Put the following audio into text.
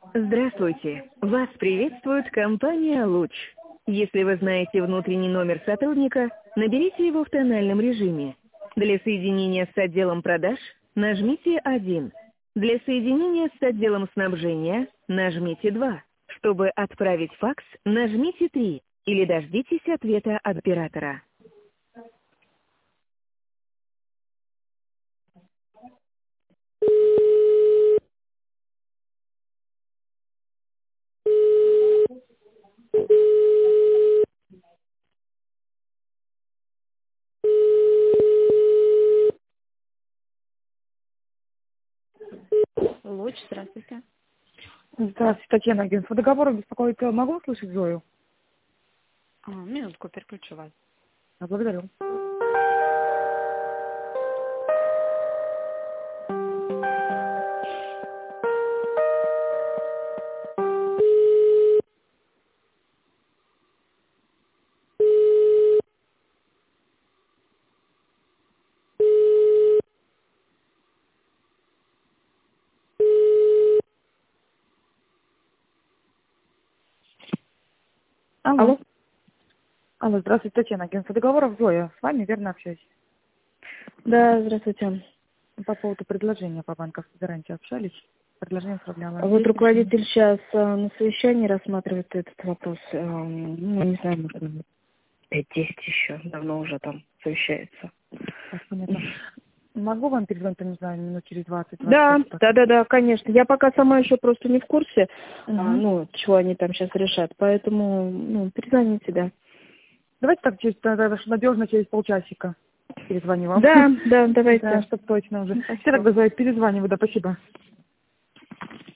Здравствуйте! Вас приветствует компания «Луч». Если вы знаете внутренний номер сотрудника, наберите его в тональном режиме. Для соединения с отделом продаж нажмите 1. Для соединения с отделом снабжения нажмите 2. Чтобы отправить факс, нажмите 3. Или дождитесь ответа от оператора. Луч, здравствуйте. Здравствуйте, Татьяна, агентство договоров беспокоит. Могу услышать Зою? Минутку, переключу вас. Благодарю. Алло. Алло. Алло, здравствуйте, Татьяна, агентство договоров. Зоя, с вами верно общаюсь. Да, здравствуйте. По поводу предложения по банковской гарантии общались. Предложение отправляла. Вот руководитель сейчас на совещании рассматривает этот вопрос. Не знаю, может, 5-10 еще. Давно уже там совещается. Понятно. Могу вам перезвонить, не знаю, минут через 20? Да, конечно. Я пока сама еще просто не в курсе, чего они там сейчас решат. Поэтому, перезвоните, да. Давайте так, надежно через полчасика перезвоню вам. Да, давайте. Да, чтобы точно уже. Все тогда, Зоя, перезваниваю, да, спасибо.